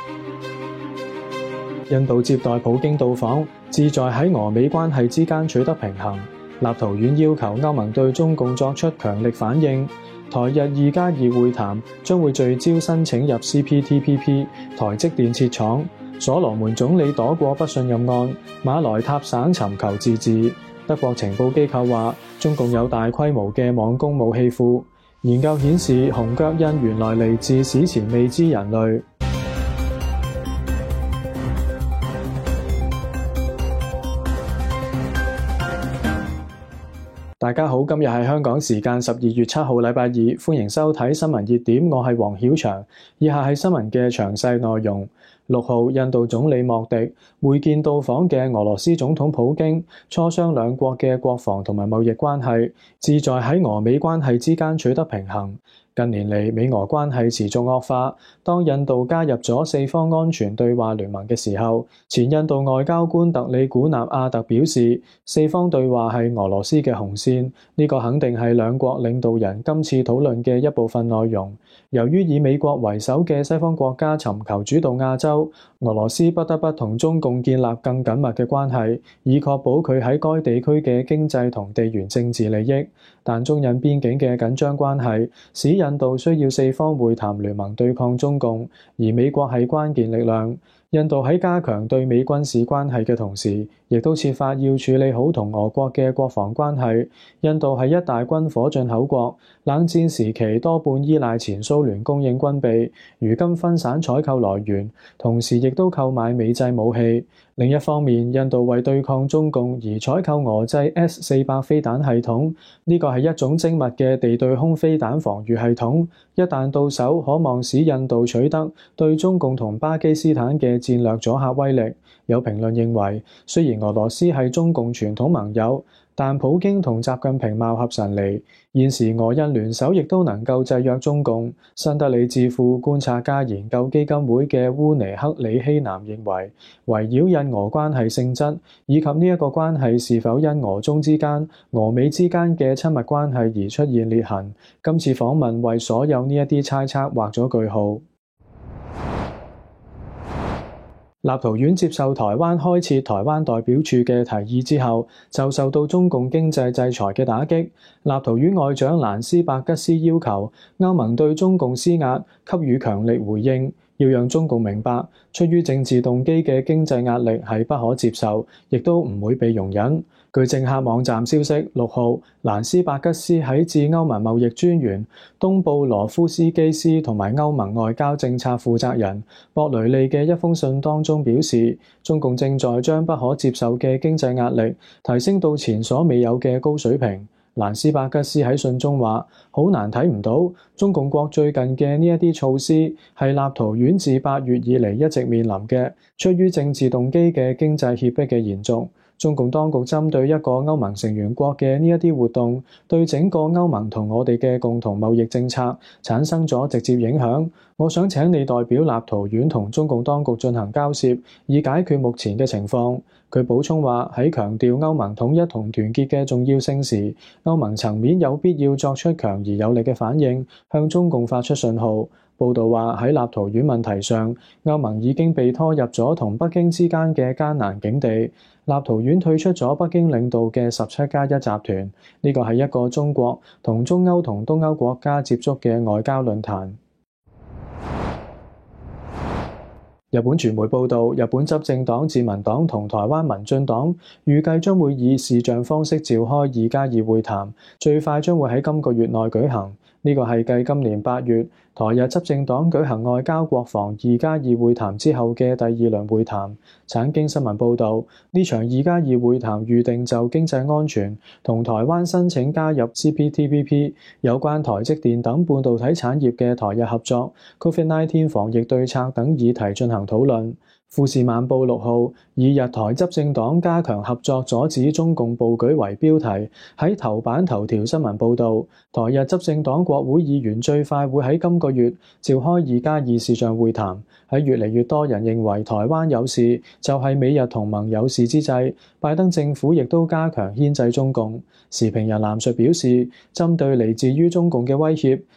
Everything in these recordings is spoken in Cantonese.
印度接待普京到訪，旨在喺俄美關係之間取得平衡。立陶宛要求歐盟對中共作出強力反應。台日2+2會談將會聚焦申請入 CPTPP， 台積電設廠。所羅門總理躲過不信任案，馬來塔省尋求自治。德國情報機構話，中共有大規模嘅網攻武器庫。研究顯示，紅腳印原來嚟自史前未知人類。大家好，今日係香港時間12月7號禮拜二，歡迎收睇新聞熱點，我係黃曉翔。以下係新聞嘅詳細內容。6號，印度總理莫迪會見到訪嘅俄羅斯總統普京，磋商兩國嘅國防同埋貿易關係，旨在喺俄美關係之間取得平衡。近年嚟，美俄關係持續惡化。當印度加入咗四方安全對話聯盟嘅時候，前印度外交官特里古納亞特表示，四方對話係俄羅斯嘅紅線。呢個肯定係兩國領導人今次討論嘅一部分內容。由於以美國為首嘅西方國家尋求主導亞洲，俄羅斯不得不同中共建立更緊密嘅關係，以確保佢喺該地區嘅經濟同地緣政治利益。但中印邊境嘅緊張關係使印度需要四方會談聯盟對抗中共，而美國係關鍵力量。印度喺加強對美軍事關係嘅同時，亦都設法要處理好同俄國嘅國防關係。印度係一大軍火進口國，冷戰時期多半依賴前蘇聯供應軍備，如今分散採購來源，同時亦都購買美製武器。另一方面，印度為對抗中共而採購俄製 S-400 飛彈系統，呢個係一種精密嘅地對空飛彈防禦系統，一旦到手，可望使印度取得對中共同巴基斯坦嘅戰略阻嚇威力。有評論認為，雖然俄羅斯係中共傳統盟友，但普京同習近平貌合神離，現時俄印聯手亦都能夠制約中共。新德里智庫觀察家研究基金會嘅烏尼克里希南認為，圍繞印俄關係性質，以及呢一個關係是否因俄中之間、俄美之間嘅親密關係而出現裂痕，今次訪問為所有呢一啲猜測畫咗句號。立陶宛接受台灣開設台灣代表處嘅提議之後，就受到中共經濟制裁嘅打擊。立陶宛外長蘭斯伯吉斯要求歐盟對中共施壓，給予強力回應，要讓中共明白，出於政治動機嘅經濟壓力係不可接受，亦都唔會被容忍。據政客網站消息，6號，蘭斯伯吉斯喺致歐盟貿易專員東布羅夫斯基斯同埋歐盟外交政策負責人博雷利嘅一封信當中表示，中共正在將不可接受嘅經濟壓力提升到前所未有嘅高水平。蘭斯伯吉斯喺信中話，好難睇唔到中共國最近嘅呢一啲措施係立陶宛自8月以嚟一直面臨嘅出於政治動機嘅經濟脅迫嘅延續。中共當局針對一個歐盟成員國嘅呢一啲活動，對整個歐盟同我哋嘅共同貿易政策產生咗直接影響。我想請你代表立陶宛同中共當局進行交涉，以解決目前嘅情況。佢補充話，喺強調歐盟統一同團結嘅重要性時，歐盟層面有必要作出強而有力嘅反應，向中共發出信號。報道話，喺立陶宛問題上，歐盟已經被拖入咗同北京之間嘅艱難境地。立陶宛退出咗北京領導嘅17+1集團，呢個係一個中國同中歐同東歐國家接觸嘅外交論壇。日本傳媒報道，日本執政黨自民黨同台灣民進黨預計將會以視像方式召開2+2會談，最快將會喺今個月內舉行。呢個係繼今年8月台日執政黨舉行外交國防2+2會談之後嘅第2輪會談。產經新聞報導，呢場2+2會談預定就經濟安全同台灣申請加入 CPTPP、有關台積電等半導體產業嘅台日合作、COVID-19 防疫對策等議題進行討論。富士晚報6號以日台執政黨加強合作阻止中共暴舉為標題，喺頭版頭條新聞報導，台日執政黨國會議員最快會喺今個月召開2+2視像會談。喺越嚟越多人認為台灣有事就係美日同盟有事之際，拜登政府亦都加強牽制中共。時評人藍述表示，針對嚟自於中共嘅威脅，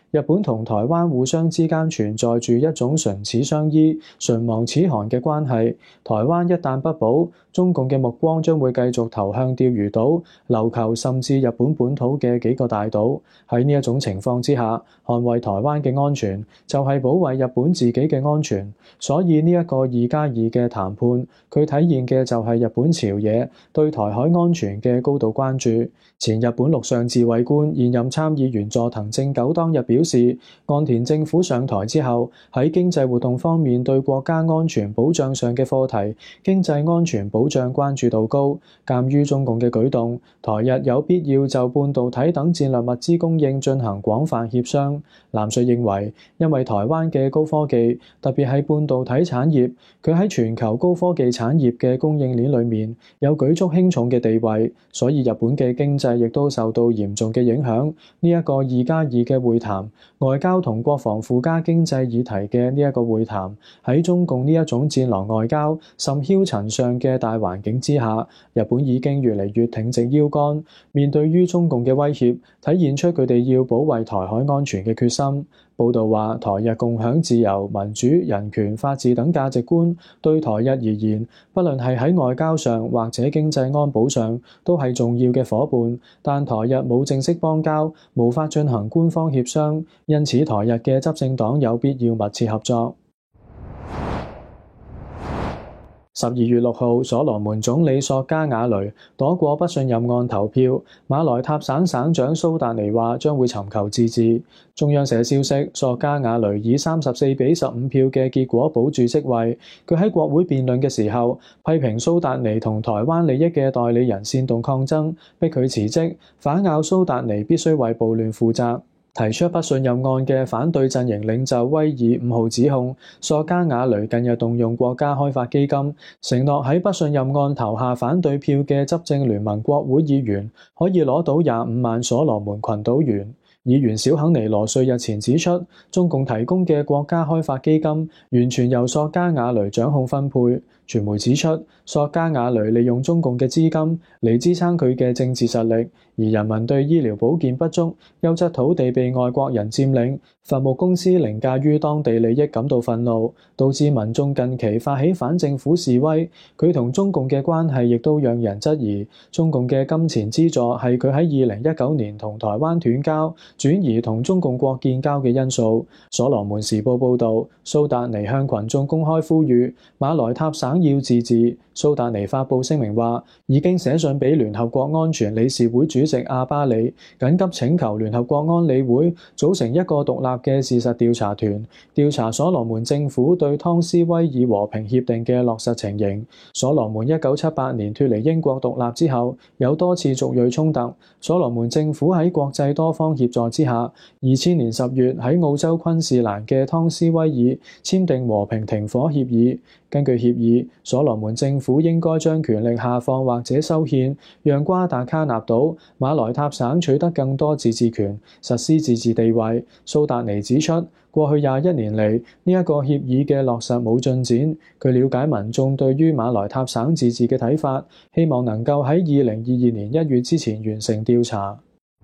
日本同台灣互相之間存在住一種唇齒相依、唇亡齒寒嘅關係。台灣一旦不保，中共嘅目光將會繼續投向釣魚島、琉球甚至日本本土嘅幾個大島。喺呢一種情況之下，捍衛台灣嘅安全就係保衛日本自己嘅安全。所以呢一個2+2嘅談判，佢體現嘅就係日本朝野對台海安全嘅高度關注。前日本陸上自衛官、現任參議員佐藤正久當日表示，岸田政府上台之後，喺經濟活動方面對國家安全保障上嘅課題，經濟安全保障關注度高。鑑於中共嘅舉動，台日有必要就半導體等戰略物資供應進行廣泛協商。南瑞認為，因為台灣嘅高科技，特別係半導體產業，佢喺全球高科技產業嘅供應鏈裏面有舉足輕重嘅地位，所以日本嘅經濟亦都受到嚴重嘅影響。呢一個2+2嘅會談，外交同國防附加經濟議題嘅呢一個會談，喺中共呢一種戰狼外交甚囂塵上嘅大環境之下，日本已經越嚟越挺直腰桿，面對於中共嘅威脅，體現出佢哋要保衛台海安全嘅決心。報道話，台日共享自由、民主、人權、法治等價值觀，對台日而言，不論係喺外交上或者經濟安保上，都係重要嘅夥伴。但台日冇正式邦交，無法進行官方協商，因此台日嘅執政黨有必要密切合作。12月6號，所羅門總理索加瓦雷躲過不信任案投票。馬來塔省省長蘇達尼話將會尋求自治。中央社消息，索加瓦雷以34-15票嘅結果保住職位。佢喺國會辯論嘅時候，批評蘇達尼同台灣利益嘅代理人煽動抗爭，逼佢辭職，反咬蘇達尼必須為暴亂負責。提出不信任案嘅反對陣營領袖威爾5號指控，索加瓦雷近日動用國家開發基金，承諾喺不信任案投下反對票嘅執政聯盟國會議員可以攞到25萬所羅門群島元。議員小肯尼羅瑞日前指出，中共提供嘅國家開發基金完全由索加瓦雷掌控分配。傳媒指出，索加瓦雷利用中共嘅資金嚟支撐佢嘅政治實力，而人民對醫療保健不足、優質土地被外國人佔領、伐木公司凌駕於當地利益感到憤怒，導致民眾近期發起反政府示威。佢同中共嘅關係亦都讓人質疑，中共嘅金錢資助係佢喺2019年同台灣斷交，轉移同中共國建交嘅因素。所羅門時報報導，蘇達尼向群眾公開呼籲馬來塔省要自治。蘇達尼發布聲明話，已經寫信俾聯合國安全理事會主席阿巴里，緊急請求聯合國安理會組成一個獨立嘅事實調查團，調查所羅門政府對湯斯威爾和平協定嘅落實情形。所羅門1978年脫離英國獨立之後，有多次族裔衝突。所羅門政府喺國際多方協助之下，2000年10月喺澳洲昆士蘭嘅湯斯威爾簽訂和平停火協議。根據協議，所羅門政府應該將權力下放或者修憲，讓瓜達卡納島、馬來塔省取得更多自治權，實施自治地位。蘇達尼指出，過去21年嚟，呢一個協議嘅落實冇進展。佢了解民眾對於馬來塔省自治嘅睇法，希望能夠喺2022年1月之前完成調查。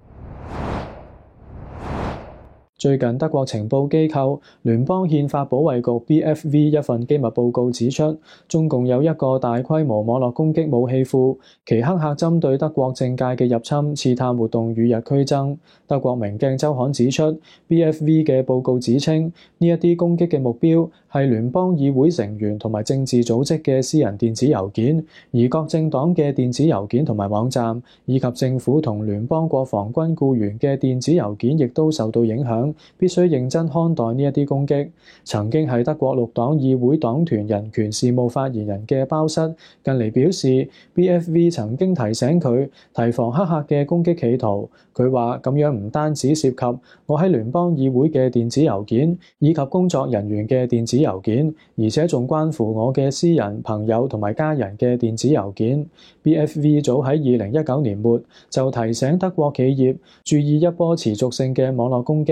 最近，德國情報機構聯邦憲法保衛局 BFV 一份機密報告指出，中共有一個大規模網絡攻擊武器庫，其黑客針對德國政界嘅入侵、刺探活動與日俱增。德國明鏡週刊指出 ，BFV 嘅報告指稱，呢一啲攻擊嘅目標係聯邦議會成員同埋政治組織嘅私人電子郵件，而各政黨嘅電子郵件同埋網站，以及政府同聯邦國防軍僱員嘅電子郵件，亦都受到影響。必須認真看待呢一啲攻擊。曾經係德國綠黨議會黨團人權事務發言人嘅鮑瑟近嚟表示 ，BFV 曾經提醒佢提防黑客嘅攻擊企圖。佢話咁樣唔單止涉及我喺聯邦議會嘅電子郵件，以及工作人員嘅電子郵件，而且仲關乎我嘅私人、朋友同埋家人嘅電子郵件。BFV 早喺2019年末就提醒德國企業注意一波持續性嘅網絡攻擊。而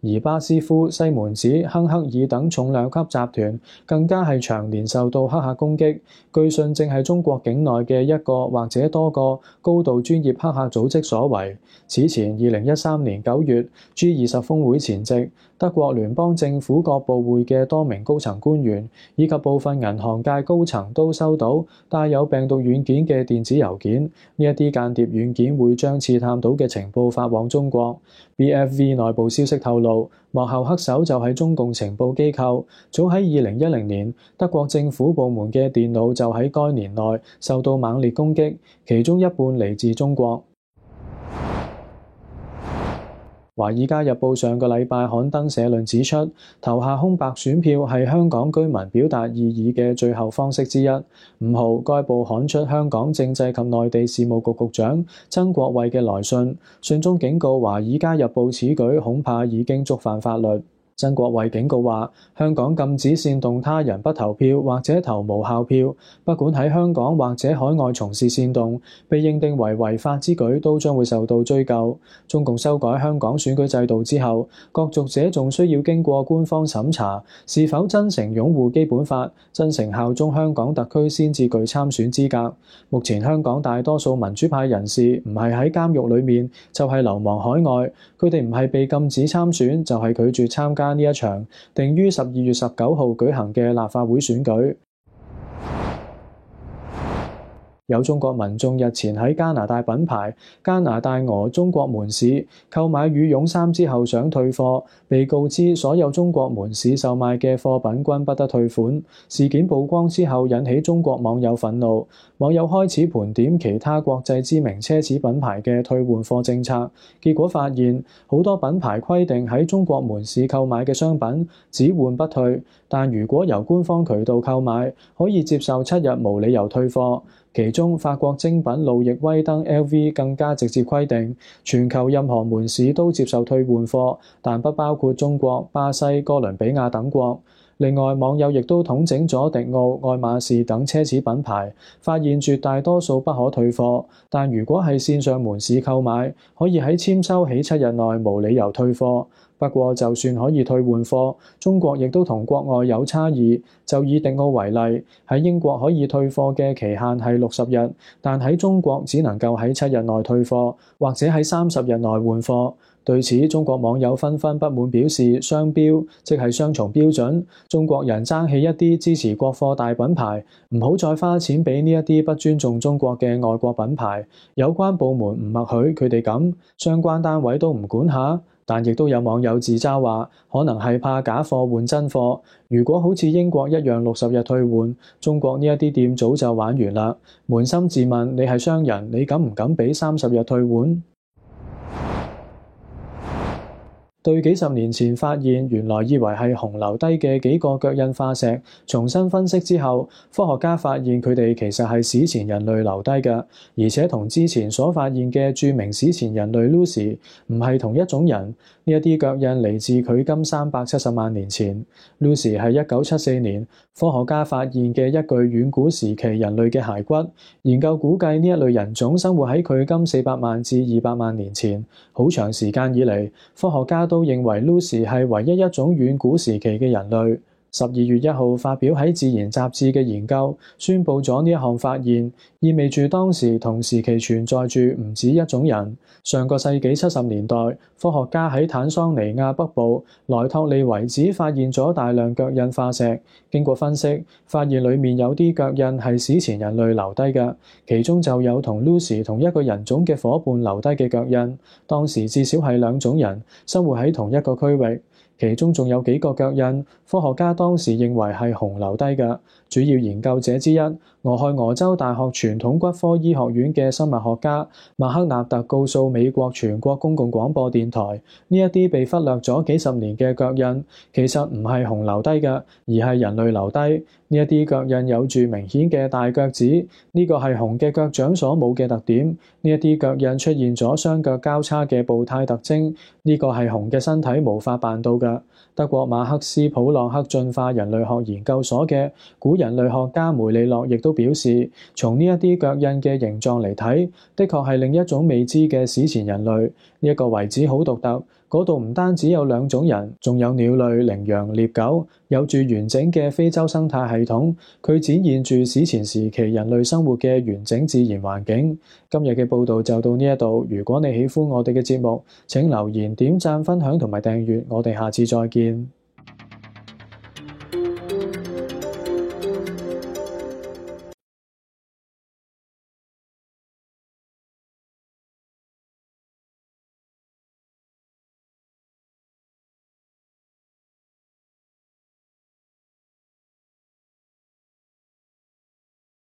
而巴斯夫、西門子、亨克爾等重量級集團更加係長年受到黑客攻擊。據信正係中國境內嘅一個或者多個高度專業黑客組織所為。此前2013年9月 G20 峰會前夕，德國聯邦政府各部會嘅多名高層官員以及部分銀行界高層都收到帶有病毒軟件嘅電子郵件。呢一啲間諜軟件會將刺探到嘅情報發往中國。BFV 內部消息透露，幕後黑手就係中共情報機構。早喺2010年，德國政府部門嘅電腦就喺該年內受到猛烈攻擊，其中一半嚟自中國。《華爾街日報》上個禮拜刊登社論指出，投下空白選票係香港居民表達意義嘅最後方式之一。5號，該報刊出香港政制及內地事務局局長曾國衛嘅來信，信中警告《華爾街日報》此舉恐怕已經觸犯法律。曾國衛警告話，香港禁止煽動他人不投票或者投無效票，不管喺香港或者海外從事煽動，被認定為違法之舉都將會受到追究。中共修改香港選舉制度之後，角逐者仲需要經過官方審查，是否真誠擁護基本法、真誠效忠香港特區先至具參選資格。目前香港大多數民主派人士唔係喺監獄裡面，就係流亡海外，佢哋唔係被禁止參選，就係拒絕參加呢一場定於12月19號舉行嘅立法會選舉。有中國民眾日前喺加拿大品牌加拿大俄中國門市購買羽絨衫之後想退貨，被告知所有中國門市售賣嘅貨品均不得退款。事件曝光之後引起中國網友憤怒，網友開始盤點其他國際知名奢侈品牌嘅退換貨政策，結果發現好多品牌規定喺中國門市購買嘅商品只換不退，但如果由官方渠道購買，可以接受7日無理由退貨。其中，法國精品路易威登 LV 更加直接規定，全球任何門市都接受退換貨，但不包括中國、巴西、哥倫比亞等國。另外，網友亦都統整咗迪奧、愛馬仕等奢侈品牌，發現絕大多數不可退貨，但如果係線上門市購買，可以喺簽收起7日內無理由退貨。不過，就算可以退換貨，中國亦都同國外有差異。就以迪奧為例，喺英國可以退貨嘅期限係60日，但喺中國只能夠喺7日內退貨，或者喺30日內換貨。對此，中國網友紛紛不滿，表示雙標，即係雙重標準。中國人爭氣一啲，支持國貨大品牌，唔好再花錢俾呢一啲不尊重中國嘅外國品牌。有關部門唔默許佢哋咁，相關單位都唔管下。但亦都有網友自嘲話，可能係怕假貨換真貨。如果好似英國一樣60日退換，中國呢一啲店早就玩完啦。捫心自問，你係商人，你敢唔敢俾30日退換？對幾十年前發現原來以為係熊留低嘅幾個腳印化石，重新分析之後，科學家發現佢哋其實係史前人類留低嘅，而且同之前所發現嘅著名史前人類 Lucy 唔係同一種人。呢一啲腳印嚟自距今370萬年前。Lucy 係1974年科學家發現嘅一具遠古時期人類嘅骸骨，研究估計呢一類人種生活喺距今400萬至200萬年前。好長時間以嚟，科學家都認為 Lucy 係唯一一種遠古時期嘅人類。12月1號發表喺《自然》雜誌嘅研究，宣布咗呢一項發現，意味住當時同時期存在住唔止一種人。上個世紀70年代，科學家喺坦桑尼亞北部萊托利遺址發現咗大量腳印化石，經過分析，發現裡面有啲腳印係史前人類留低嘅，其中就有同 Lucy 同一個人種嘅伙伴留低嘅腳印。當時至少係2種人生活喺同一個區域。其中仲有幾個腳印，科學家當時認為係熊留低嘅。主要研究者之一，俄亥俄州大學傳統骨科醫學院嘅生物學家麥克納特告訴美國全國公共廣播電台，呢一啲被忽略咗幾十年嘅腳印，其實唔係熊留低嘅，而係人類留低。呢一啲腳印有住明顯嘅大腳趾，呢個係熊嘅腳掌所冇嘅特點。呢一啲腳印出現咗雙腳交叉嘅步態特徵，呢個係熊嘅身體無法辦到嘅。德國馬克斯普朗克進化人類學研究所嘅古人類學家梅利諾亦都表示，從呢一啲腳印嘅形狀嚟睇，的確係另一種未知嘅史前人類。呢一個遺址好獨特， 嗰度唔單止有兩種人，仲有鳥類、羚羊、獵狗，有住完整嘅非洲生態系統。佢展現住史前時期人類生活嘅完整自然環境。今日嘅報道就到呢一度。如果你喜歡我哋嘅節目，請留言、點讚、分享同埋訂閱。我哋下次再見。